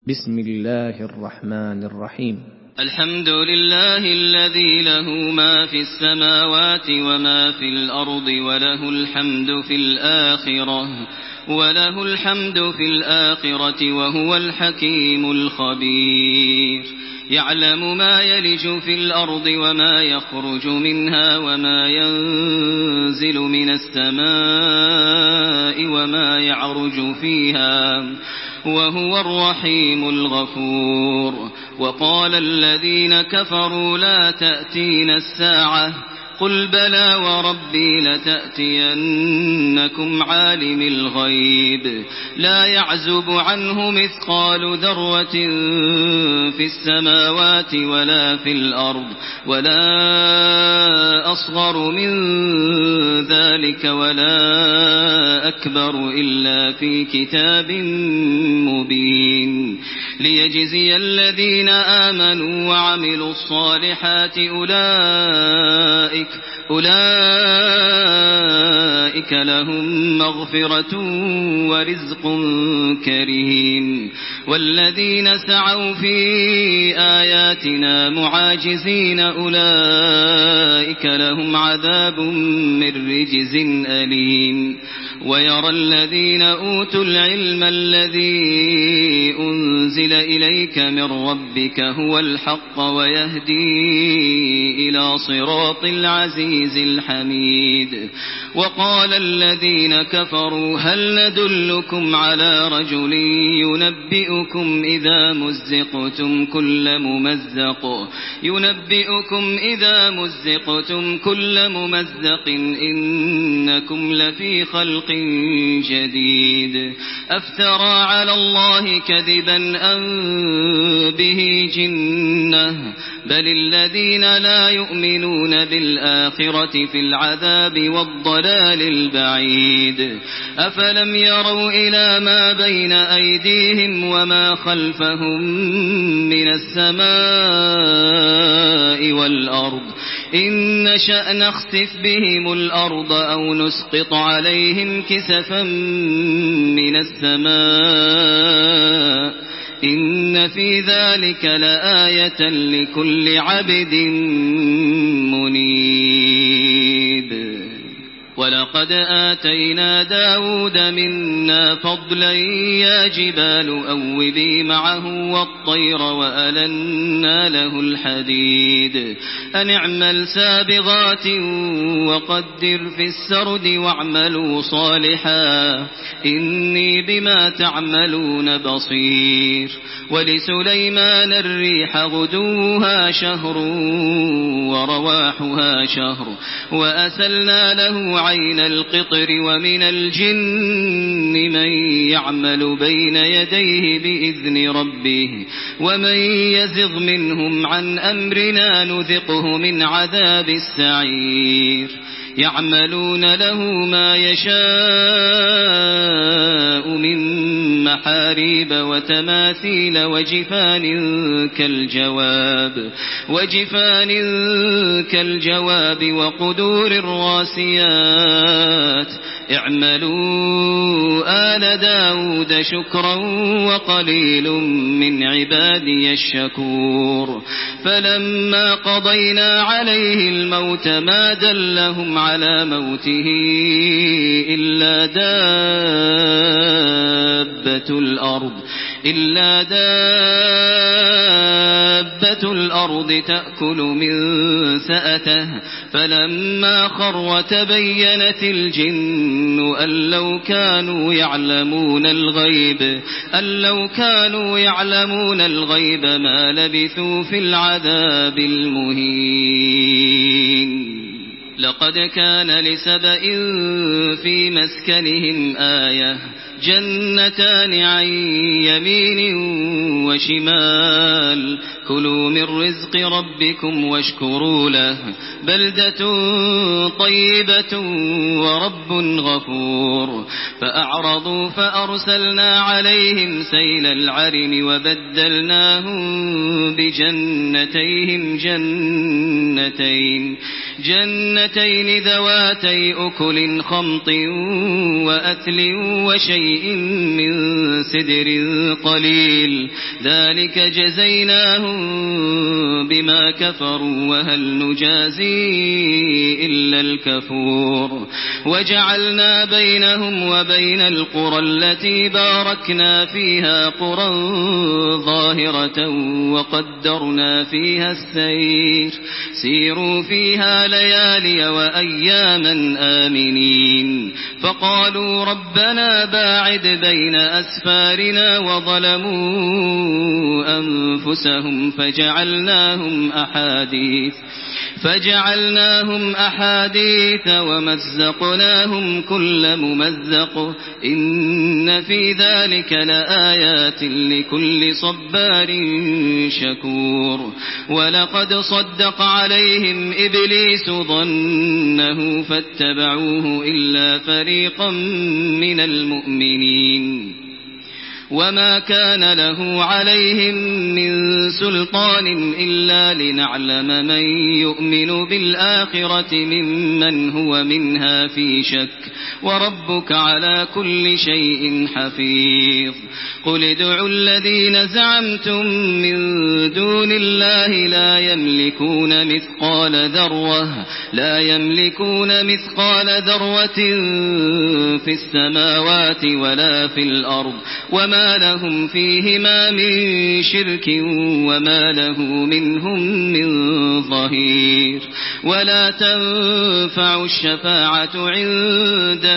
بسم الله الرحمن الرحيم. الحمد لله الذي له ما في السماوات وما في الأرض وله الحمد في الآخرة وهو الحكيم الخبير. يعلم ما يلج في الأرض وما يخرج منها وما ينزل من السماء وما يعرج فيها وهو الرحيم الغفور. وقال الذين كفروا لا تأتينا الساعة قل بلى وربي لتأتينكم عالم الغيب لا يعزب عنه مثقال ذرة في السماوات ولا في الأرض ولا أصغر من ذلك ولا أكبر إلا في كتاب مبين ليجزي الذين آمنوا وعملوا الصالحات أولئك لهم مغفرة ورزق كريم. والذين سعوا في آياتنا معاجزين أولئك لهم عذاب من رجز أليم. ويرى الذين أوتوا العلم الذي أنزل إليك من ربك هو الحق ويهدي إلى صراط العزيز الحميد. وقال الذين كفروا هل ندلكم على رجل ينبئكم إذا مزقتم كل ممزق إنكم لفي خلق جديد. أفترى على الله كذبا أم به جنة بل الذين لا يؤمنون بالآخرة في العذاب والضلال البعيد. أفلم يروا إلى ما بين أيديهم وما خلفهم من السماء والأرض إن نشأ نخسف بهم الأرض أو نسقط عليهم كسفا من السماء إن في ذلك لآية لكل عبد منيب. ولقد آتينا داود منا فضلا يا جبال أوبي معه والطير وألنا له الحديد أن اعمل سابغات وقدر في السرد واعملوا صالحا إني بما تعملون بصير. ولسليمان الريح غدوها شهر ورواحها شهر وأسلنا له عين القطر ومن الجن من يعمل بين يديه بإذن ربه ومن يزغ منهم عن أمرنا نذقه من عذاب السعير. يعملون له ما يشاء من محاريب وتماثيل وجفان كالجواب وقدور الراسيات. اعملوا آل داود شكرا وقليل من عبادي الشكور. فلما قضينا عليه الموت ما دلهم على موته إلا دابة الأرض تأكل من سأته فلما خر تبينت الجن أن لو كانوا يعلمون الغيب ما لبثوا في العذاب المهين. لقد كان لسبإ في مسكنهم آية جنتان عن يمين وشمال كلوا من رزق ربكم واشكروا له بلدة طيبة ورب غفور. فأعرضوا فأرسلنا عليهم سيل العرم وبدلناهم بجنتين جنتين ذواتي أكل خمط وأثل وشيء من سدر قليل ذلك جزيناهم بما كفروا وهل نجازي إلا الكفور وجعلنا بينهم وبين القرى التي باركنا فيها قرى ظاهرة وقدرنا فيها السير سيروا فيها ليالي وأياما آمنين فقالوا ربنا باعد بين أسفارنا وظلموا أنفسهم فجعلناهم أحاديث ومزقناهم كل ممزق إن في ذلك لآيات لكل صبار شكور ولقد صدق عليهم إبليس ظنه فاتبعوه إلا فريقا من المؤمنين وما كان له عليهم من سلطان إلا لنعلم من يؤمن بالآخرة ممن هو منها في شك وربك على كل شيء حفيظ قل ادعوا الذين زعمتم من دون الله لا يملكون مثقال ذرة في السماوات ولا في الأرض وما لهم فيهما من شرك وما له منهم من ظهير ولا تنفع الشفاعة عنده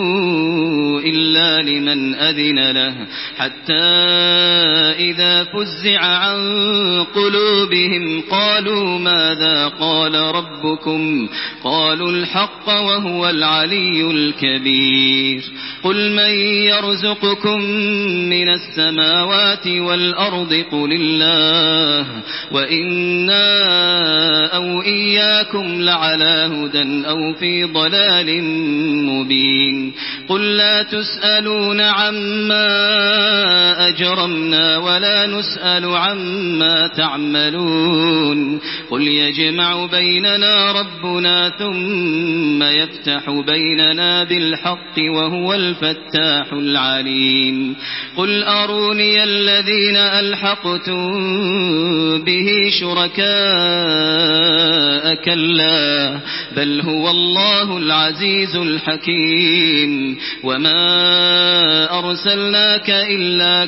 إلا لمن أذن له حتى إذا فزع عن قلوبهم قالوا ماذا قال ربكم قالوا الحق وهو العلي الكبير قل من يرزقكم من السماوات والأرض قل الله وإنا أو إياكم لعلى هدى أو في ضلال مبين قل لا تسألون عما أجرمنا ولا نسأل عما تعملون قل يجمع بيننا ربنا ثم يفتح بيننا بالحق وهو الفتاح العليم قل أروني الذين ألحقتم به شركاء كلا بل هو الله العزيز الحكيم وما أرسلناك إلا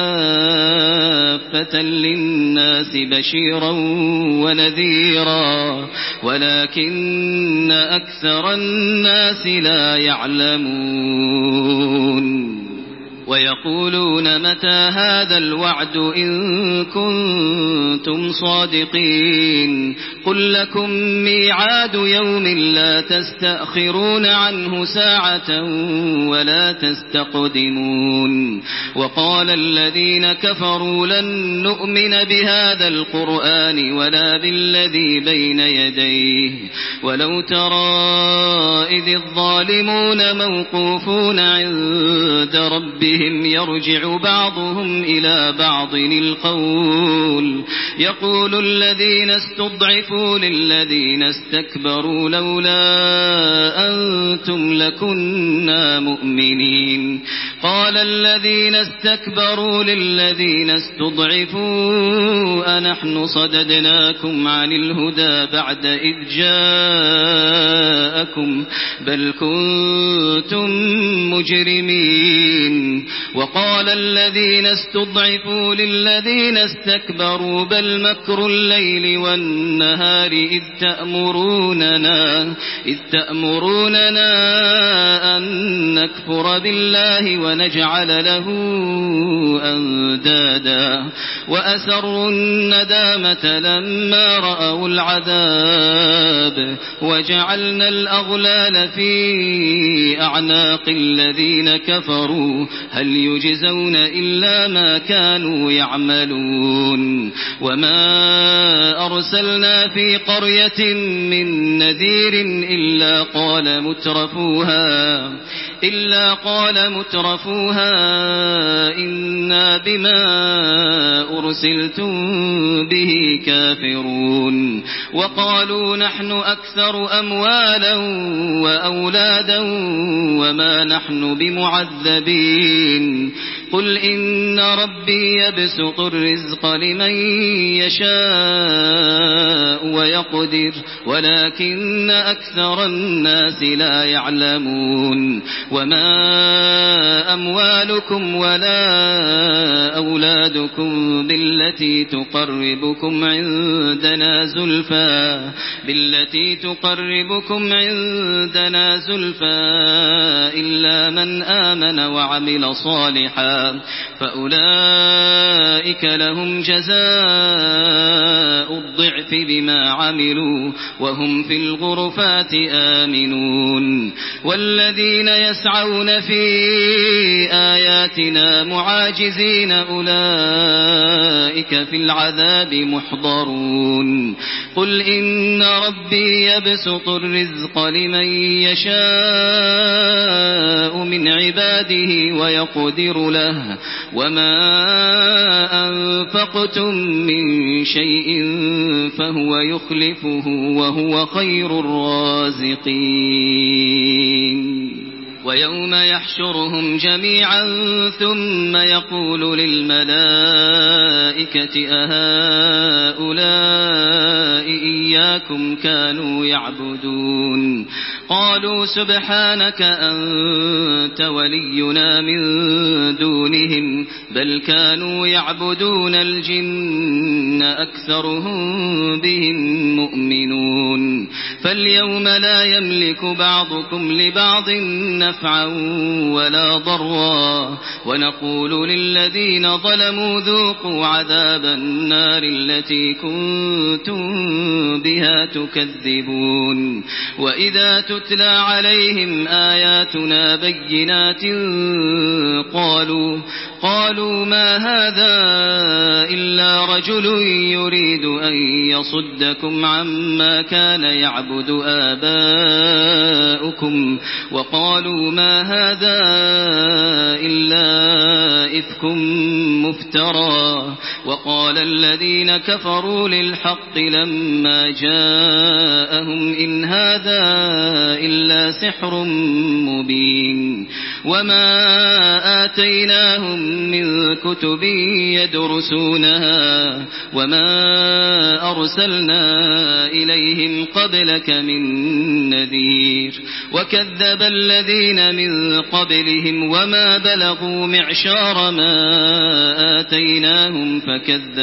كافة للناس بشيرا ونذيرا ولكن أكثر الناس لا يعلمون ويقولون متى هذا الوعد إن كنتم صادقين قل لكم ميعاد يوم لا تستأخرون عنه ساعة ولا تستقدمون وقال الذين كفروا لن نؤمن بهذا القرآن ولا بالذي بين يديه ولو ترى إذ الظالمون موقوفون عند ربهم يرجع بعضهم إلى بعض القول يقول الذين استضعفوا للذين استكبروا لولا أنتم لكنا مؤمنين قال الذين استكبروا للذين استضعفوا أنحن صددناكم عن الهدى بعد إذ جاءكم بل كنتم مجرمين وقال الذين استضعفوا للذين استكبروا بل مكر الليل والنهار إذ تأمروننا أن نكفر بالله ونجعل له أندادا وأسروا الندامة لما رأوا العذاب وجعلنا الأغلال في أعناق الذين كفروا هل يجزون إلا ما كانوا يعملون وما أرسلنا في قرية من نذير إلا قال مترفوها إنا بما أرسلتم به كافرون وقالوا نحن أكثر أموالا وأولادا وما نحن بمعذبين قل إن ربي يبسط الرزق لمن يشاء ويقدر ولكن أكثر الناس لا يعلمون وما أموالكم ولا أولادكم بالتي تقربكم عندنا زلفى إلا من آمن وعمل صالحا فأولئك لهم جزاء الضعف بما عملوا وهم في الغرفات آمنون والذين يسعون في آياتنا معاجزين أولئك في العذاب محضرون قل إن ربي يبسط الرزق لمن يشاء من عباده ويقدر له وما أنفقتم من شيء فهو يخلفه وهو خير الرازقين ويوم يحشرهم جميعا ثم يقول للملائكة أهؤلاء إياكم كانوا يعبدون قالوا سبحانك أنت ولينا من دونهم بل كانوا يعبدون الجن أكثرهم بهم مؤمنون فاليوم لا يملك بعضكم لبعض نفعا ولا ضرا ونقول للذين ظلموا ذوقوا عذاب النار التي كنتم بها تكذبون وإذا تتلى عليهم آياتنا بينات قالوا ما هذا إلا رجل يريد أن يصدكم عما كان يعبد آباؤكم وقالوا ما هذا إلا إفك مفترى وقال الذين كفروا للحق لما جاءهم إن هذا إلا سحر مبين وما آتيناهم من كتب يدرسونها وما أرسلنا إليهم قبلك من نذير وكذب الذين من قبلهم وما بلغوا معشار ما آتيناهم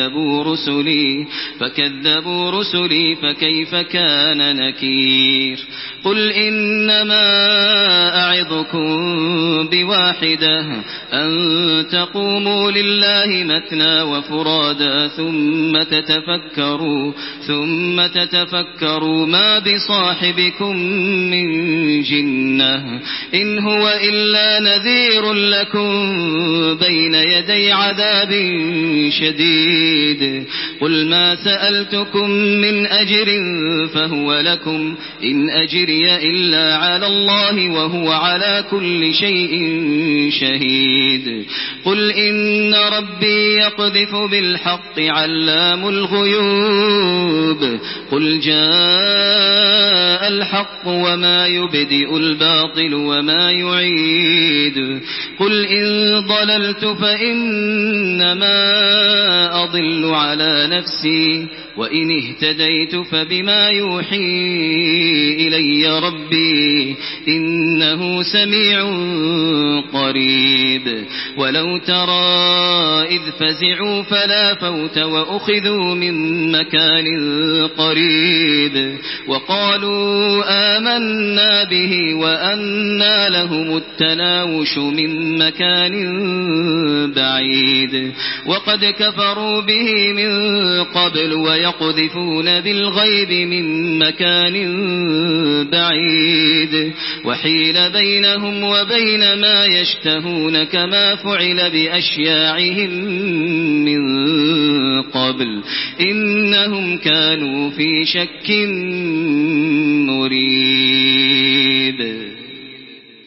فكذبوا رسلي فكيف كان نكير قل إنما أعظكم بواحدة أن تقوموا لله مثنى وفرادا ثم تتفكروا ما بصاحبكم من جنة إن هو إلا نذير لكم بين يدي عذاب شديد قل ما سألتكم من أجر فهو لكم إن أجري إلا على الله وهو على كل شيء شهيد قل إن ربي يقذف بالحق علام الغيوب قل جاء الحق وما يبدئ الباطل وما يعيد قل إن ضللت فإنما أضل على نفسي وإن اهتديت فبما يوحي إلي ربي إنه سميع قريب ولو ترى إذ فزعوا فلا فوت وأخذوا من مكان قريب وقالوا آمنا به وأنى لهم التناوش من مكان بعيد وقد كفروا به من قبل ويقذفون بالغيب من مكان بعيد وحيل بينهم وبين ما يشتهون كما فعل بأشياعهم من قبل إنهم كانوا في شك مريب